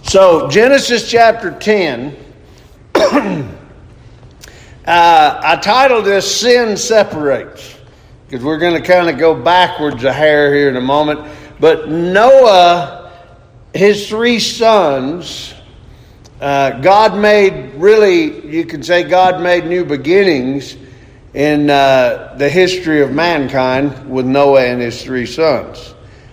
So, Genesis chapter 10, I titled this Sin Separates, because we're going to kind of go backwards a hair here in a moment. But Noah, his three sons, God made, really, you could say God made new beginnings in the history of mankind with Noah and his three sons.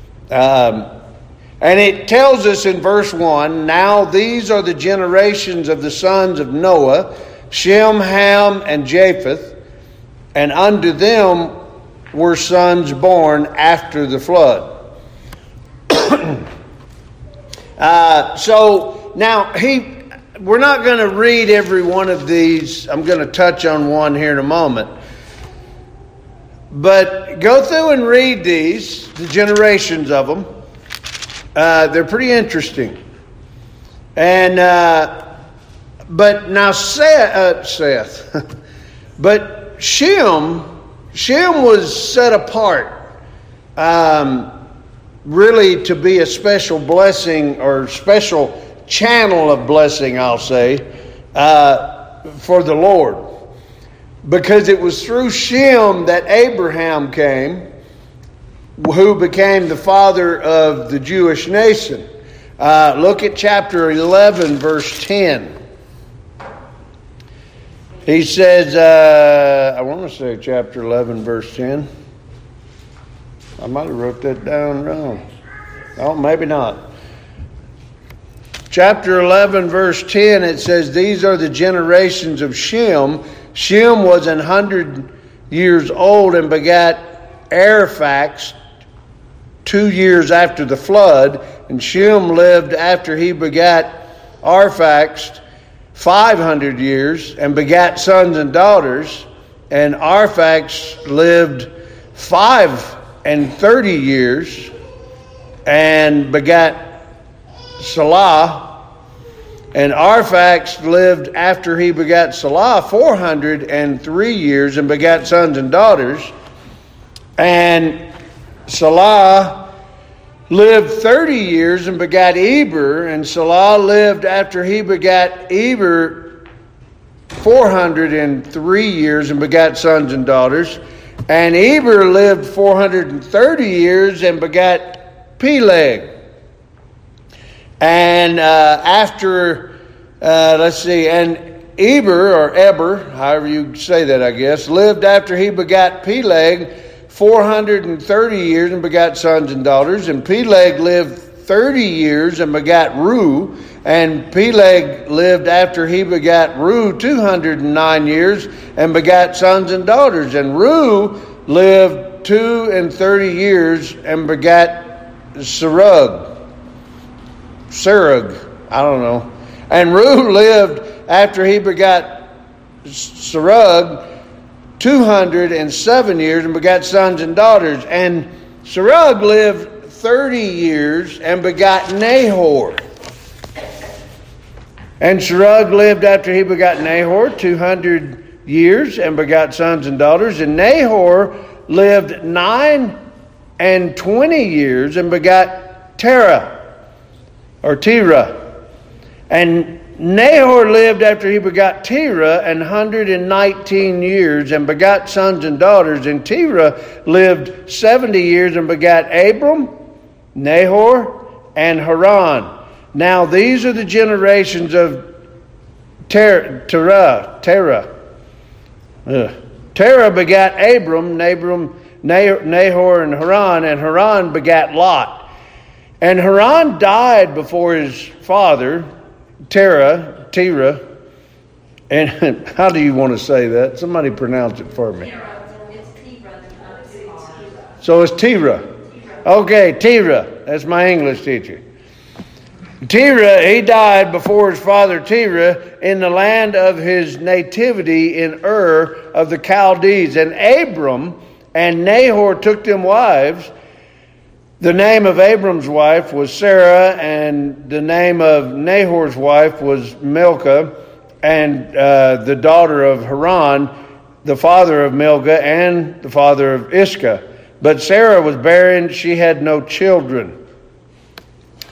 And it tells us in verse 1, now these are the generations of the sons of Noah, Shem, Ham, and Japheth, and unto them were sons born after the flood. So now we're not going to read every one of these. I'm going to touch on one here in a moment. But go through and read these, the generations of them. They're pretty interesting. And but now Seth, but Shem was set apart, really to be a special blessing or special channel of blessing, I'll say, for the Lord, because it was through Shem that Abraham came, who became the father of the Jewish nation. Look at chapter 11, verse 10. He says, I want to say chapter 11, verse 10. I might have wrote that down wrong. Oh, maybe not. Chapter 11, verse 10, it says, these are the generations of Shem. Shem was 100 years old and begat Arphaxad 2 years after the flood, and Shem lived after he begat Arphaxad 500 years and begat sons and daughters, and Arphaxad lived 35 years and begat Salah, and Arphaxad lived after he begat Salah 403 years and begat sons and daughters, and Salah lived 30 years and begat Eber, and Salah lived after he begat Eber 403 years and begat sons and daughters, and Eber lived 430 years and begat Peleg. And and Eber, however you say that, I guess, lived after he begat Peleg 430 years and begat sons and daughters, and Peleg lived 30 years and begat Reu, and Peleg lived after he begat Reu 209 years and begat sons and daughters, and Reu lived 230 years and begat Serug, I don't know, and Reu lived after he begat Serug 207 years and begat sons and daughters, and Serug lived 30 years and begat Nahor. And Serug lived after he begat Nahor 200 years and begat sons and daughters, and Nahor lived 29 years and begat Terah. And Nahor lived after he begot Terah 119 years and begat sons and daughters, and Terah lived 70 years and begat Abram, Nahor, and Haran. Now these are the generations of Terah. Terah begat Abram, Nahor, and Haran begat Lot. And Haran died before his father, Terah, and how do you want to say that? Somebody pronounce it for me. So it's Terah. Okay, Terah. That's my English teacher. Terah, he died before his father Terah in the land of his nativity in Ur of the Chaldees. And Abram and Nahor took them wives. The name of Abram's wife was Sarah, and the name of Nahor's wife was Milcah, and the daughter of Haran, the father of Milcah, and the father of Iscah. But Sarah was barren, she had no children.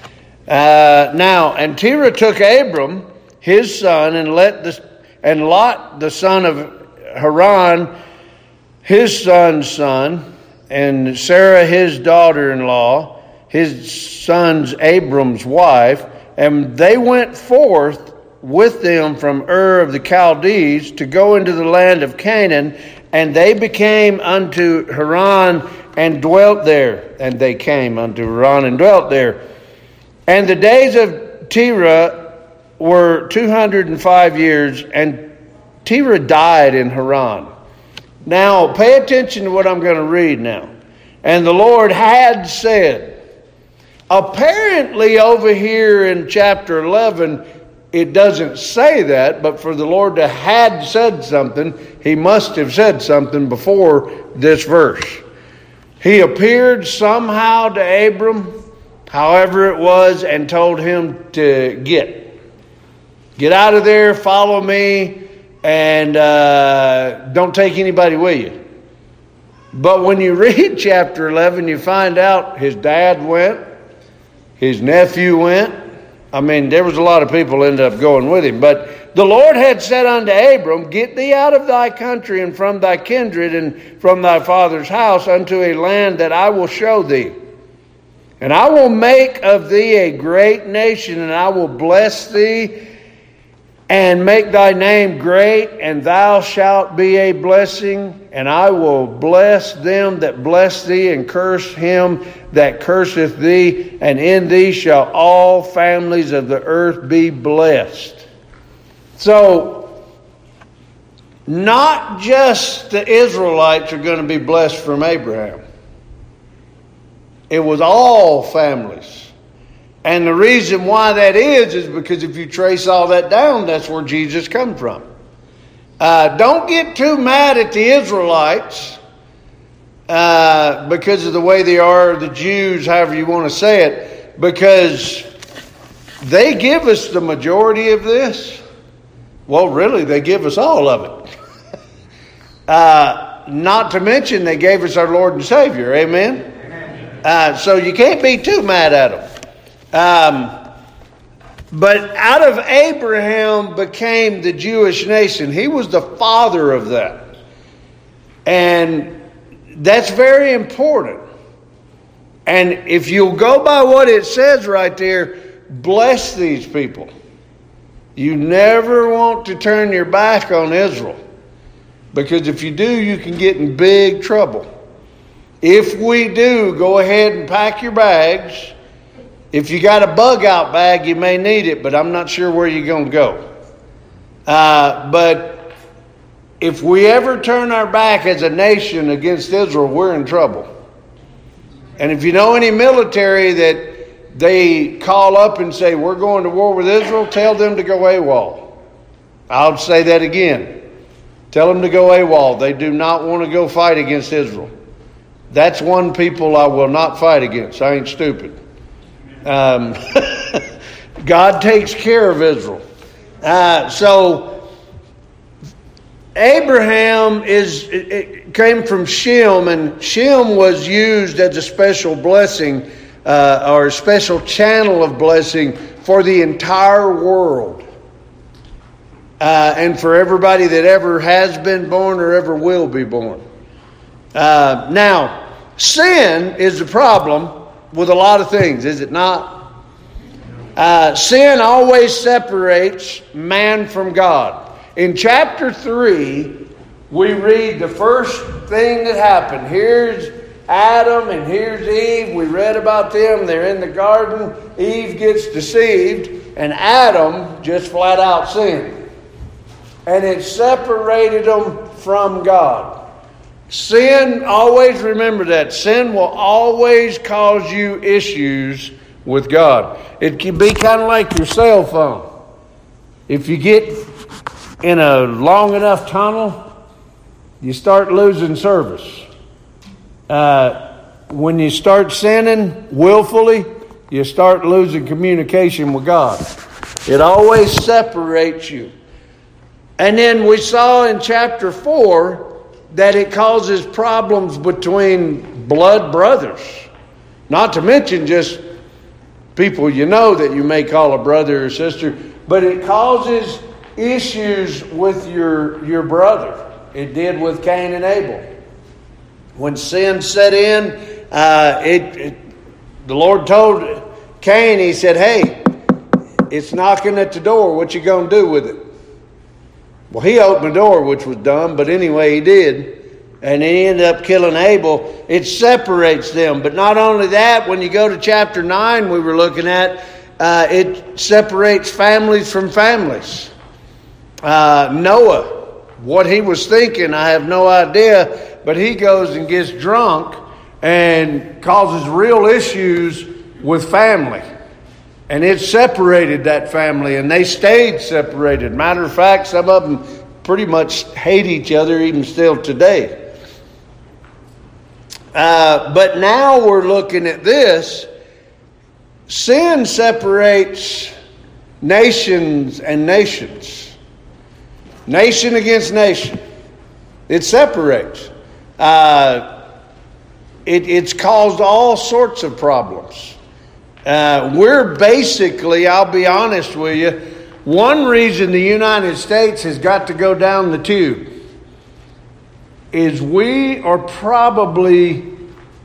And Terah took Abram, his son, and Lot, the son of Haran, his son's son, and Sarah, his daughter-in-law, his son's Abram's wife, and they went forth with them from Ur of the Chaldees to go into the land of Canaan, and they came unto Haran and dwelt there. And they came unto Haran and dwelt there. And the days of Terah were 205 years, and Terah died in Haran. Now, pay attention to what I'm going to read now. And the Lord had said. Apparently, over here in chapter 11, it doesn't say that, but for the Lord to had said something, he must have said something before this verse. He appeared somehow to Abram, however it was, and told him to get out of there, follow me, and don't take anybody with you. But when you read chapter 11, you find out his dad went, his nephew went. I mean, there was a lot of people ended up going with him. But the Lord had said unto Abram, get thee out of thy country and from thy kindred and from thy father's house unto a land that I will show thee. And I will make of thee a great nation, and I will bless thee and make thy name great, and thou shalt be a blessing. And I will bless them that bless thee, and curse him that curseth thee. And in thee shall all families of the earth be blessed. So, not just the Israelites are going to be blessed from Abraham. It was all families. And the reason why that is because if you trace all that down, that's where Jesus comes from. Don't get too mad at the Israelites because of the way they are, the Jews, however you want to say it, because they give us the majority of this. Well, really, they give us all of it. Not to mention they gave us our Lord and Savior. Amen? So you can't be too mad at them. But out of Abraham became the Jewish nation. He was the father of that. And that's very important. And if you'll go by what it says right there, bless these people. You never want to turn your back on Israel. Because if you do, you can get in big trouble. If we do, go ahead and pack your bags. If you got a bug out bag, you may need it, but I'm not sure where you're going to go. But if we ever turn our back as a nation against Israel, we're in trouble. And if you know any military that they call up and say, we're going to war with Israel, tell them to go AWOL. I'll say that again. Tell them to go AWOL. They do not want to go fight against Israel. That's one people I will not fight against. I ain't stupid. God takes care of Israel. So Abraham came from Shem, and Shem was used as a special blessing or a special channel of blessing for the entire world. And for everybody that ever has been born or ever will be born. Now, sin is the problem with a lot of things, is it not? Sin always separates man from God. In chapter 3, we read the first thing that happened. Here's Adam and here's Eve. We read about them. They're in the garden. Eve gets deceived, and Adam just flat out sinned. And it separated them from God. Sin, always remember that. Sin will always cause you issues with God. It can be kind of like your cell phone. If you get in a long enough tunnel, you start losing service. When you start sinning willfully, you start losing communication with God. It always separates you. And then we saw in chapter 4 that it causes problems between blood brothers. Not to mention just people you know that you may call a brother or sister, but it causes issues with your brother. It did with Cain and Abel. When sin set in, the Lord told Cain, he said, hey, it's knocking at the door. What you going to do with it? Well, he opened the door, which was dumb, but anyway, he did. And he ended up killing Abel. It separates them. But not only that, when you go to chapter 9 we were looking at, it separates families from families. Noah, what he was thinking, I have no idea, but he goes and gets drunk and causes real issues with family. And it separated that family, and they stayed separated. Matter of fact, some of them pretty much hate each other even still today. But now we're looking at this. Sin separates nations and nations. Nation against nation. It separates. It's caused all sorts of problems. We're basically, I'll be honest with you, one reason the United States has got to go down the tube is we are probably,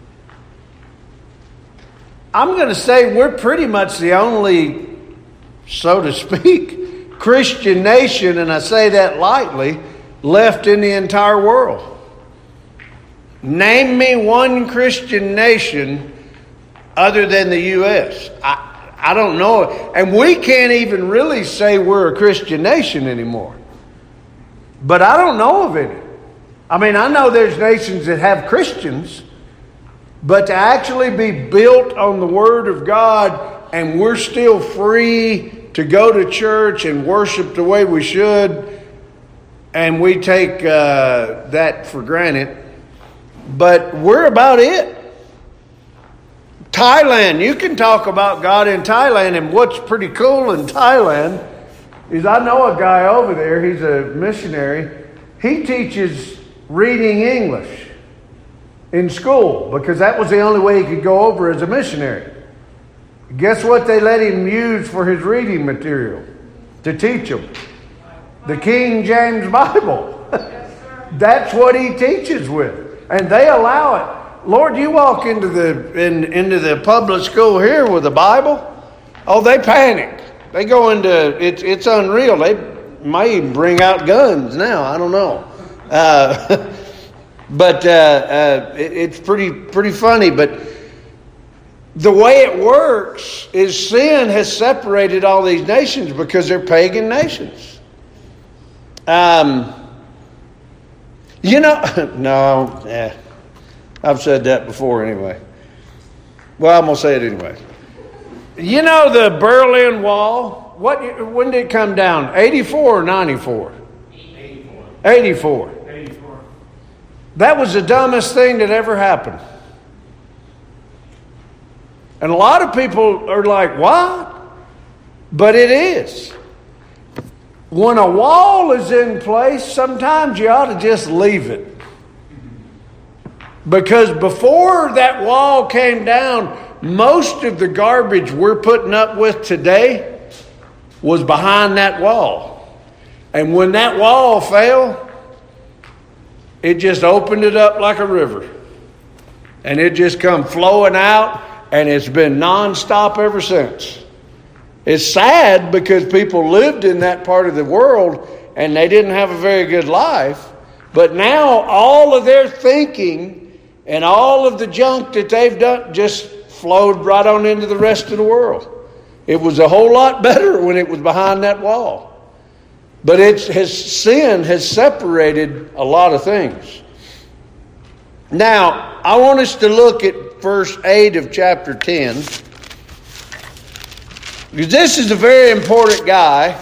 I'm going to say we're pretty much the only, so to speak, Christian nation, and I say that lightly, left in the entire world. Name me one Christian nation other than the U.S. I don't know. And we can't even really say we're a Christian nation anymore. But I don't know of any. I mean, I know there's nations that have Christians, but to actually be built on the Word of God and we're still free to go to church and worship the way we should, and we take that for granted. But we're about it. Thailand, you can talk about God in Thailand, and what's pretty cool in Thailand is I know a guy over there, he's a missionary. He teaches reading English in school because that was the only way he could go over as a missionary. Guess what they let him use for his reading material to teach them? The King James Bible. That's what he teaches with. And they allow it. Lord, you walk into the public school here with a Bible, oh, they panic. They go into, it's unreal. They might even bring out guns now. I don't know. But it's pretty funny. But the way it works is sin has separated all these nations because they're pagan nations. I've said that before anyway. Well, I'm going to say it anyway. You know the Berlin Wall? When did it come down? 84 or 94? 84. That was the dumbest thing that ever happened. And a lot of people are like, what? But it is. When a wall is in place, sometimes you ought to just leave it. Because before that wall came down, most of the garbage we're putting up with today was behind that wall. And when that wall fell, it just opened it up like a river. And it just come flowing out, and it's been nonstop ever since. It's sad because people lived in that part of the world and they didn't have a very good life. But now all of their thinking and all of the junk that they've done just flowed right on into the rest of the world. It was a whole lot better when it was behind that wall. But sin has separated a lot of things. Now, I want us to look at verse 8 of chapter 10. Because this is a very important guy.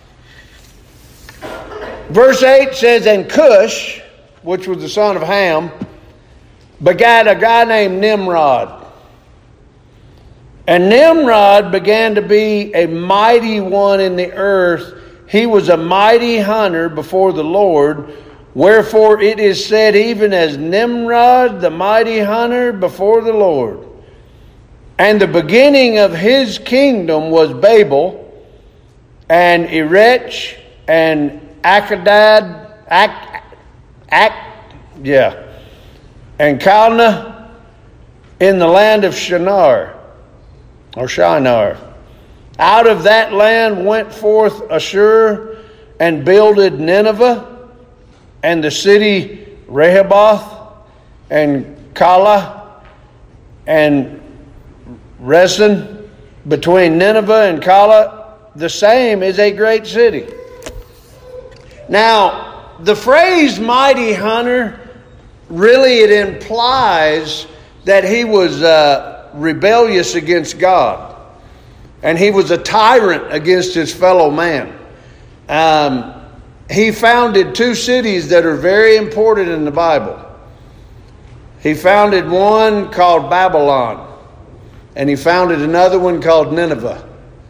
Verse 8 says, and Cush, which was the son of Ham, begat a guy named Nimrod. And Nimrod began to be a mighty one in the earth. He was a mighty hunter before the Lord. Wherefore it is said, even as Nimrod, the mighty hunter before the Lord. And the beginning of his kingdom was Babel, and Erech, and Akkad, and Calneh in the land of Shinar, or Shinar. Out of that land went forth Ashur, and builded Nineveh, and the city Rehoboth, and Calah, and Resen. Between Nineveh and Calah, the same is a great city. Now, the phrase mighty hunter, really it implies that he was rebellious against God. And he was a tyrant against his fellow man. He founded two cities that are very important in the Bible. He founded one called Babylon. And he founded another one called Nineveh.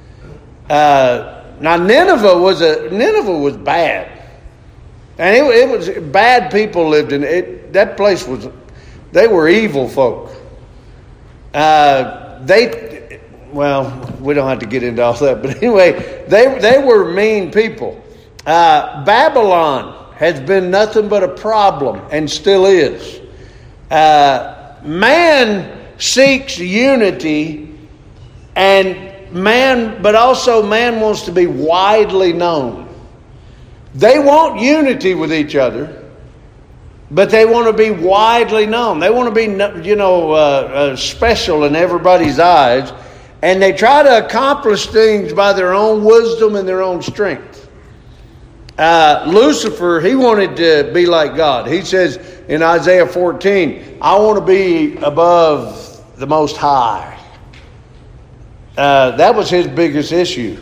Now Nineveh was bad. And it was bad people lived in it. That place they were evil folk. We don't have to get into all that, but anyway, they were mean people. Babylon has been nothing but a problem and still is. Man seeks unity, but also man wants to be widely known. They want unity with each other, but they want to be widely known. They want to be, special in everybody's eyes. And they try to accomplish things by their own wisdom and their own strength. Lucifer, he wanted to be like God. He says in Isaiah 14, I want to be above the Most High. That was his biggest issue.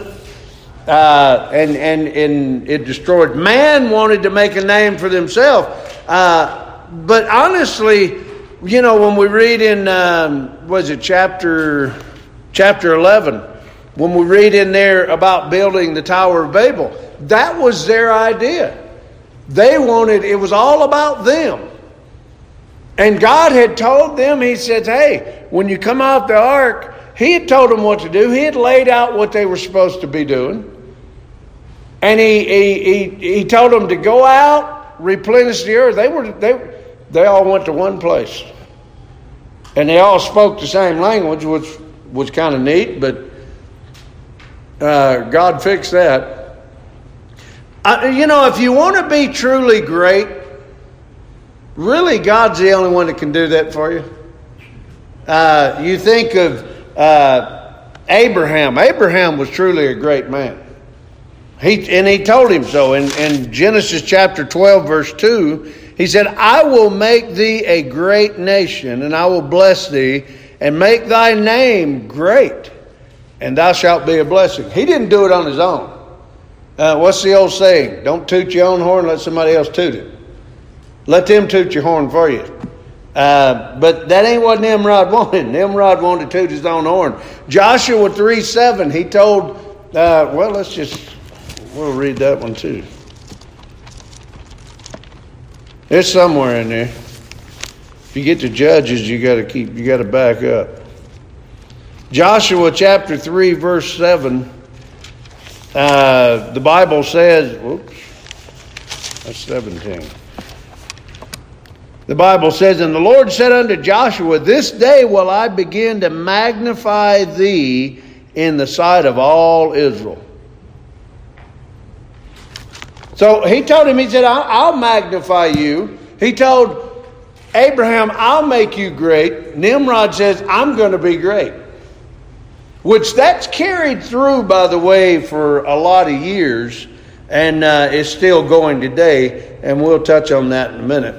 And it destroyed. Man wanted to make a name for themselves. But honestly, when we read in, chapter 11, when we read in there about building the Tower of Babel, that was their idea. It was all about them. And God had told them, he said, hey, when you come out the ark, he had told them what to do. He had laid out what they were supposed to be doing. And he told them to go out, replenish the earth. They all went to one place. And they all spoke the same language, which was kind of neat, but God fixed that. If you want to be truly great, really God's the only one that can do that for you. You think of Abraham. Abraham was truly a great man. He told him so. In Genesis chapter 12, verse 2, he said, I will make thee a great nation, and I will bless thee, and make thy name great, and thou shalt be a blessing. He didn't do it on his own. What's the old saying? Don't toot your own horn, let somebody else toot it. Let them toot your horn for you. But that ain't what Nimrod wanted. Nimrod wanted to toot his own horn. Joshua 3:7, he told, we'll read that one too. It's somewhere in there. If you get to Judges, you got to back up. Joshua chapter 3, verse 7. The Bible says, that's 17. The Bible says, and the Lord said unto Joshua, this day will I begin to magnify thee in the sight of all Israel. So he told him, he said, I'll magnify you. He told Abraham, I'll make you great. Nimrod says, I'm going to be great. Which that's carried through, by the way, for a lot of years. And is still going today. And we'll touch on that in a minute.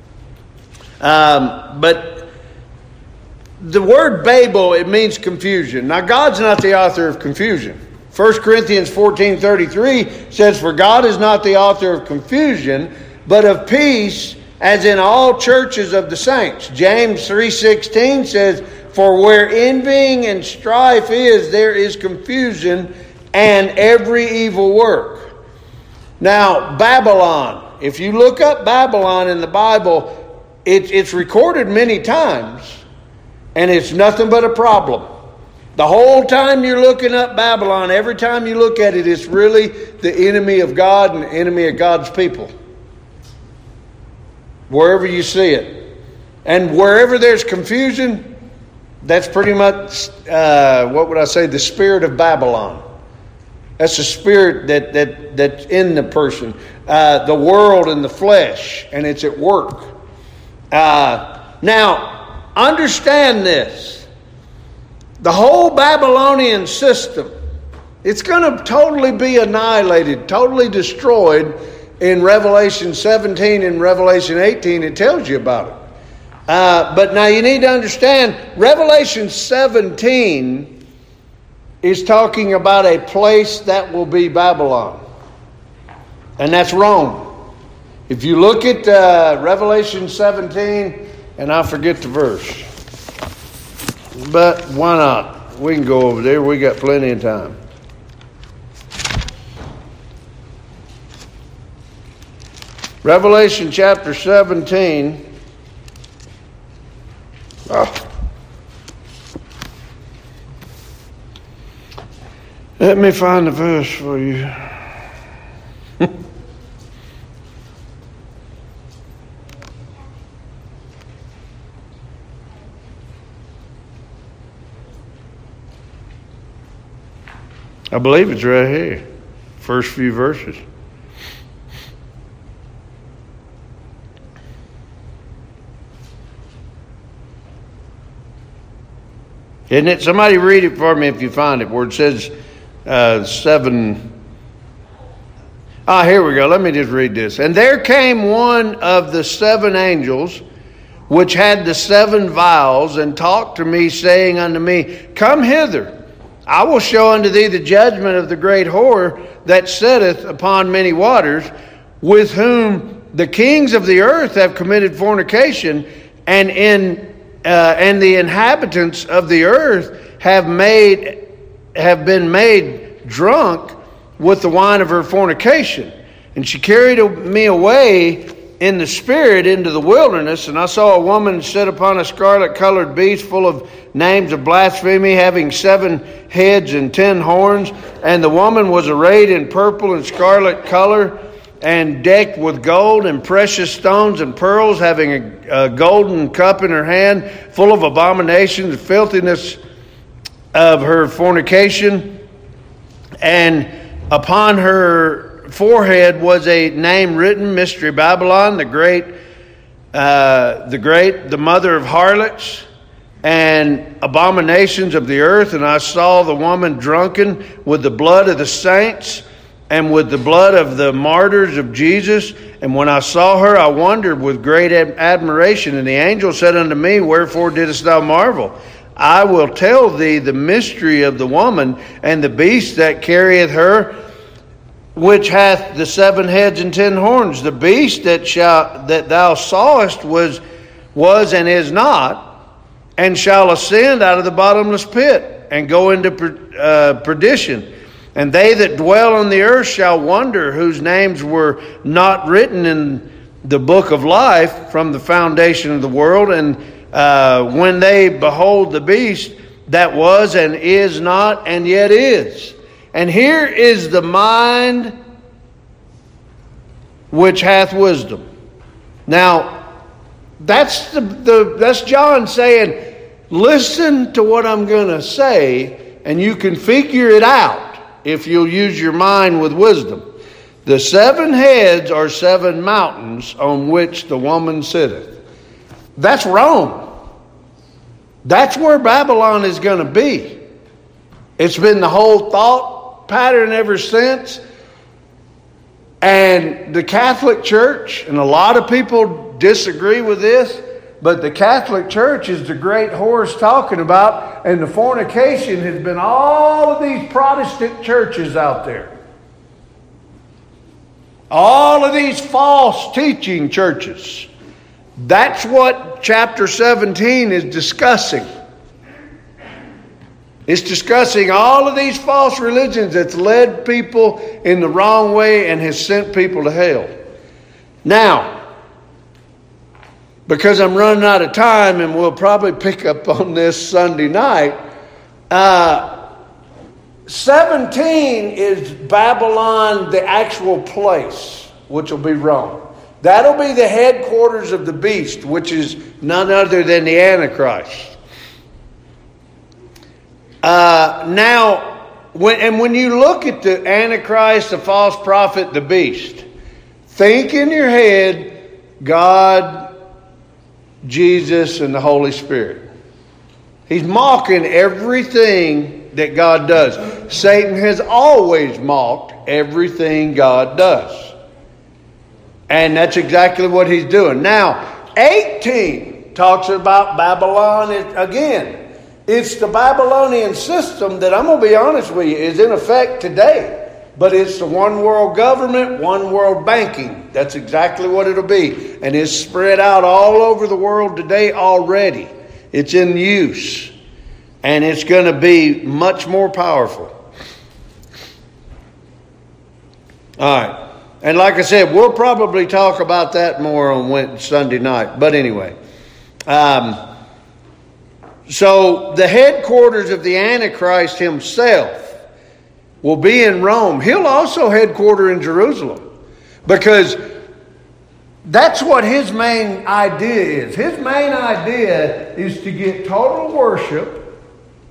But the word Babel, it means confusion. Now, God's not the author of confusion. 1 Corinthians 14:33 says, for God is not the author of confusion, but of peace, as in all churches of the saints. James 3:16 says, for where envying and strife is, there is confusion and every evil work. Now, Babylon. If you look up Babylon in the Bible, it's recorded many times. And it's nothing but a problem. The whole time you're looking up Babylon, every time you look at it, it's really the enemy of God and the enemy of God's people. Wherever you see it. And wherever there's confusion, that's pretty much, the spirit of Babylon. That's the spirit that's in the person. The world and the flesh, and it's at work. Now, understand this. The whole Babylonian system, it's going to totally be annihilated, totally destroyed in Revelation 17 and Revelation 18. It tells you about it. But now you need to understand, Revelation 17 is talking about a place that will be Babylon. And that's Rome. If you look at Revelation 17, and I forget the verse. But why not? We can go over there. We got plenty of time. Revelation chapter 17. Let me find the verse for you. I believe it's right here. First few verses. Isn't it? Somebody read it for me if you find it, where it says 7. Here we go. Let me just read this. And there came one of the 7 angels, which had the 7 vials, and talked to me, saying unto me, Come hither. I will show unto thee the judgment of the great whore that sitteth upon many waters, with whom the kings of the earth have committed fornication, and the inhabitants of the earth have been made drunk with the wine of her fornication. And she carried me away in the spirit into the wilderness, and I saw a woman sit upon a scarlet-colored beast full of names of blasphemy, having 7 heads and 10 horns. And the woman was arrayed in purple and scarlet color, and decked with gold and precious stones and pearls, having a golden cup in her hand, full of abominations and filthiness of her fornication. And upon her forehead was a name written, Mystery Babylon, the mother of harlots and abominations of the earth. And I saw the woman drunken with the blood of the saints and with the blood of the martyrs of Jesus. And when I saw her, I wondered with great admiration. And the angel said unto me, Wherefore didst thou marvel? I will tell thee the mystery of the woman and the beast that carrieth her, which hath the 7 heads and 10 horns. The beast that thou sawest was and is not, and shall ascend out of the bottomless pit, and go into perdition. And they that dwell on the earth shall wonder, whose names were not written in the book of life from the foundation of the world. And when they behold the beast that was and is not and yet is. And here is the mind which hath wisdom. Now, that's John saying, listen to what I'm going to say, and you can figure it out if you'll use your mind with wisdom. The 7 heads are 7 mountains on which the woman sitteth. That's Rome. That's where Babylon is going to be. It's been the whole thought pattern ever since. And the Catholic Church, and a lot of people disagree with this, but the Catholic Church is the great whore it's talking about, and the fornication has been all of these Protestant churches out there. All of these false teaching churches. That's what chapter 17 is discussing. It's discussing all of these false religions that's led people in the wrong way and has sent people to hell. Now, because I'm running out of time, and we'll probably pick up on this Sunday night. 17 is Babylon, the actual place, which will be Rome. That'll be the headquarters of the beast, which is none other than the Antichrist. Now, when you look at the Antichrist, the false prophet, the beast, think in your head God, Jesus, and the Holy Spirit. He's mocking everything that God does. Satan has always mocked everything God does. And that's exactly what he's doing. Now, 18 talks about Babylon again. It's the Babylonian system that, I'm going to be honest with you, is in effect today. But it's the one world government, one world banking. That's exactly what it'll be. And it's spread out all over the world today already. It's in use. And it's going to be much more powerful. All right. And like I said, we'll probably talk about that more on Sunday night. But anyway. So the headquarters of the Antichrist himself will be in Rome. He'll also headquarter in Jerusalem. Because that's what his main idea is. His main idea is to get total worship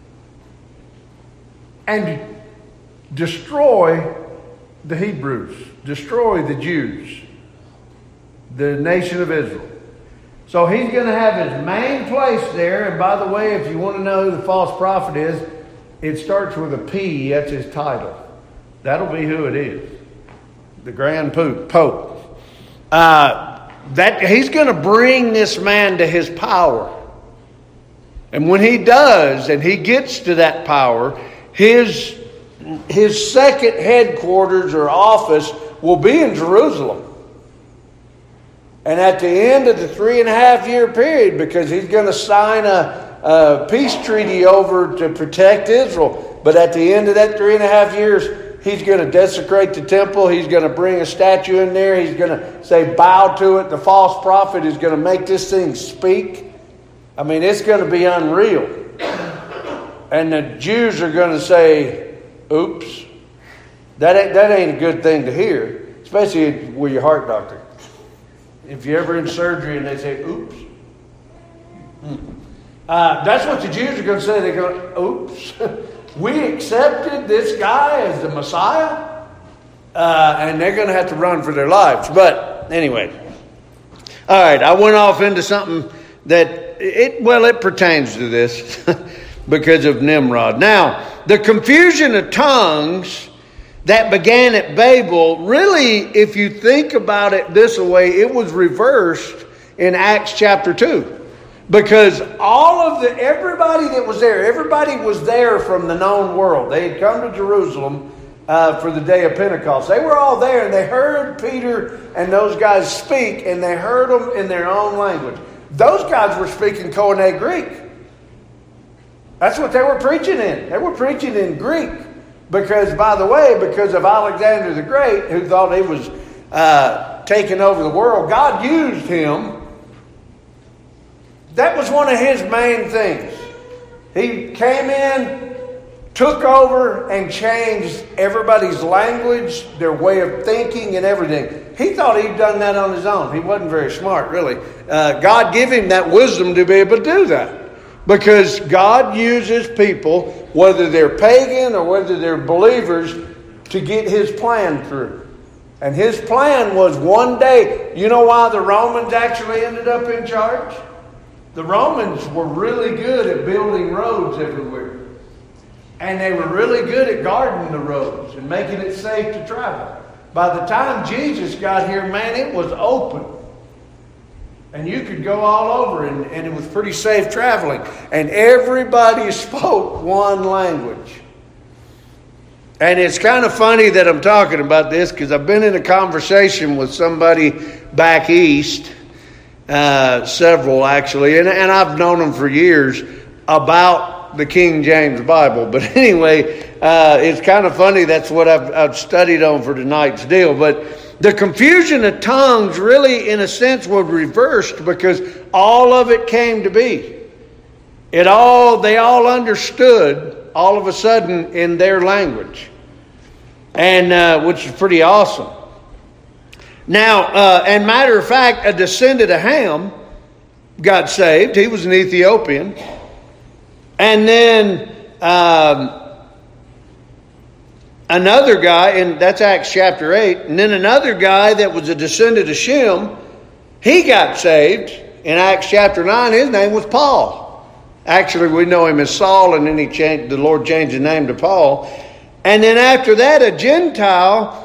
and destroy the Hebrews, destroy the Jews, the nation of Israel. So he's going to have his main place there. And by the way, if you want to know who the false prophet is, it starts with a P. That's his title. That'll be who it is. The Grand Pope. That he's going to bring this man to his power. And when he does, and he gets to that power, his second headquarters or office will be in Jerusalem. And at the end of the 3.5-year period, because he's going to sign a peace treaty over to protect Israel. But at the end of that 3.5 years, he's going to desecrate the temple. He's going to bring a statue in there. He's going to say, bow to it. The false prophet is going to make this thing speak. I mean, it's going to be unreal. And the Jews are going to say, oops. That ain't a good thing to hear, especially with your heart doctor. If you're ever in surgery and they say, oops. That's what the Jews are going to say. They're going, oops. We accepted this guy as the Messiah. And they're going to have to run for their lives. But anyway. All right. I went off into something that, it pertains to this because of Nimrod. Now, the confusion of tongues that began at Babel, really, if you think about it this way, it was reversed in Acts chapter 2. Because everybody that was there, everybody was there from the known world. They had come to Jerusalem for the day of Pentecost. They were all there, and they heard Peter and those guys speak, and they heard them in their own language. Those guys were speaking Koine Greek. That's what they were preaching in. They were preaching in Greek. Because of Alexander the Great, who thought he was taking over the world, God used him. That was one of his main things. He came in, took over, and changed everybody's language, their way of thinking, and everything. He thought he'd done that on his own. He wasn't very smart, really. God gave him that wisdom to be able to do that. Because God uses people, whether they're pagan or whether they're believers, to get his plan through. And his plan was one day. You know why the Romans actually ended up in charge? The Romans were really good at building roads everywhere. And they were really good at guarding the roads and making it safe to travel. By the time Jesus got here, man, it was open. And you could go all over, and it was pretty safe traveling. And everybody spoke one language. And it's kind of funny that I'm talking about this, because I've been in a conversation with somebody back east, several actually, and I've known them for years, about not the King James Bible. But anyway, it's kind of funny. That's what I've studied on for tonight's deal. But the confusion of tongues really, in a sense, was reversed because all of it came to be. They all understood all of a sudden in their language, and which is pretty awesome. Now, and matter of fact, a descendant of Ham got saved. He was an Ethiopian. And then another guy, and that's Acts chapter 8. And then another guy that was a descendant of Shem, he got saved in Acts chapter 9. His name was Paul. Actually, we know him as Saul, and then the Lord changed his name to Paul. And then after that, a Gentile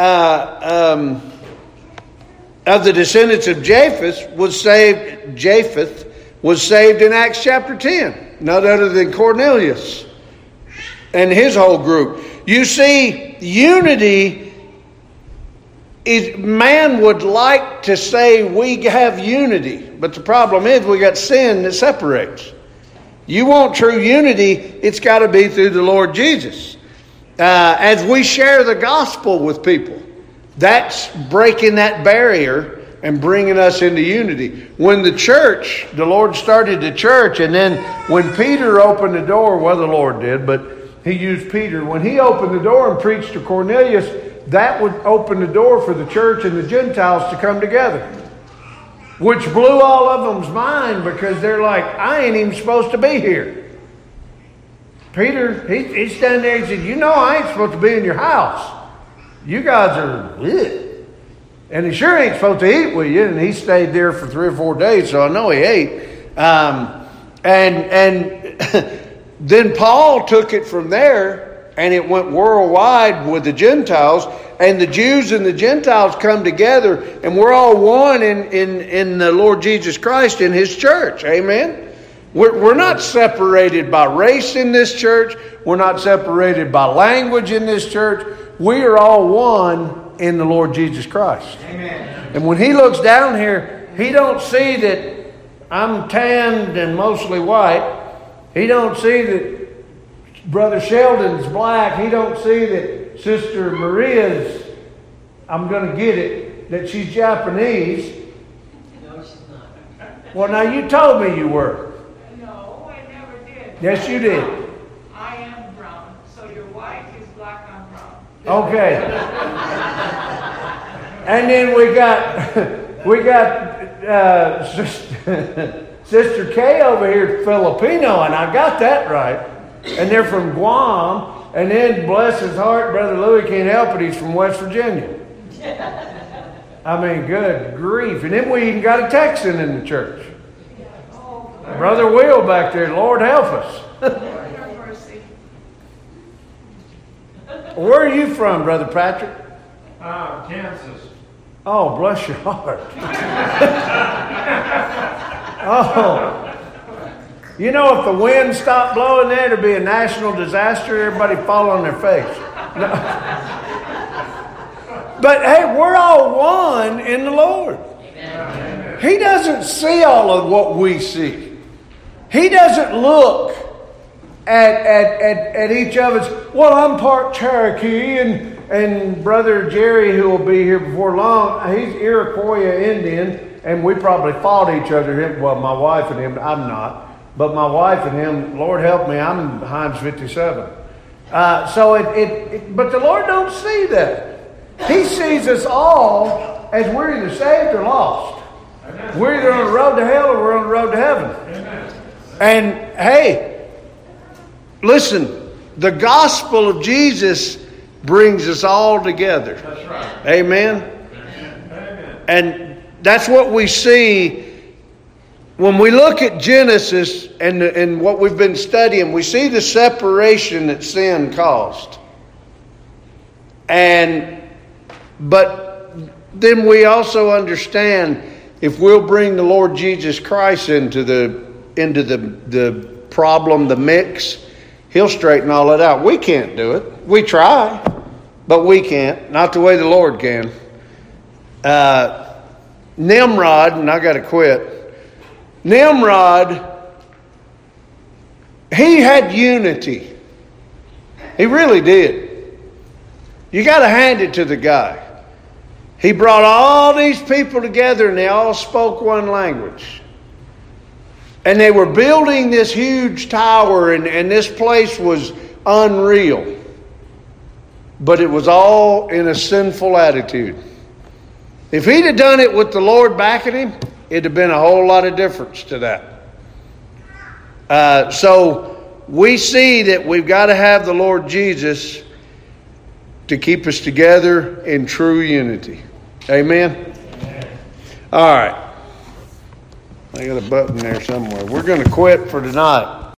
of the descendants of Japheth was saved in Acts chapter 10. None other than Cornelius and his whole group. You see, unity is, man would like to say we have unity, but the problem is we got sin that separates. You want true unity, it's got to be through the Lord Jesus. As we share the gospel with people, that's breaking that barrier and bringing us into unity. When the Lord started the church, and then when Peter opened the door, well, the Lord did, but he used Peter. When he opened the door and preached to Cornelius, that would open the door for the church and the Gentiles to come together, which blew all of them's mind because they're like, I ain't even supposed to be here. Peter, he's standing there and said, you know I ain't supposed to be in your house. You guys are ugh. And he sure ain't supposed to eat with you. And he stayed there for 3 or 4 days, so I know he ate. And then Paul took it from there, and it went worldwide with the Gentiles. And the Jews and the Gentiles come together, and we're all one in the Lord Jesus Christ in His church. Amen? We're not separated by race in this church. We're not separated by language in this church. We are all one in the Lord Jesus Christ. Amen. And when He looks down here, He don't see that I'm tanned and mostly white. He don't see that Brother Sheldon's black. He don't see that Sister Maria's, I'm going to get it, that she's Japanese. No, she's not. Well, now you told me you were. No, I never did. Yes, you did. I am brown, so your white is black, I'm brown. Okay. And then we got Sister Kay over here, Filipino, and I got that right. And they're from Guam. And then, bless his heart, Brother Louis can't help it, he's from West Virginia. I mean, good grief. And then we even got a Texan in the church. Brother Will back there, Lord help us. Where are you from, Brother Patrick? Kansas. Oh, bless your heart. Oh. You know, if the wind stopped blowing there, it'd be a national disaster. Everybody fall on their face. No. But hey, we're all one in the Lord. Amen. He doesn't see all of what we see. He doesn't look at each of us. Well, I'm part Cherokee, and Brother Jerry, who will be here before long, he's Iroquois Indian, and we probably fought each other. Well, my wife and him, I'm not. But my wife and him, Lord help me, I'm Heinz 57. But the Lord don't see that. He sees us all as we're either saved or lost. We're either on the road to hell or we're on the road to heaven. And hey, listen, the gospel of Jesus brings us all together. That's right. Amen? Amen. And that's what we see. When we look at Genesis and what we've been studying, we see the separation that sin caused. But then we also understand if we'll bring the Lord Jesus Christ into the problem, the mix, He'll straighten all that out. We can't do it. We try, but we can't. Not the way the Lord can. Nimrod, and I got to quit. Nimrod he had unity. He really did. You got to hand it to the guy. He brought all these people together and they all spoke one language. And they were building this huge tower, and this place was unreal. But it was all in a sinful attitude. If he'd have done it with the Lord backing him, it'd have been a whole lot of difference to that. So we see that we've got to have the Lord Jesus to keep us together in true unity. Amen? All right. I got a button there somewhere. We're going to quit for tonight.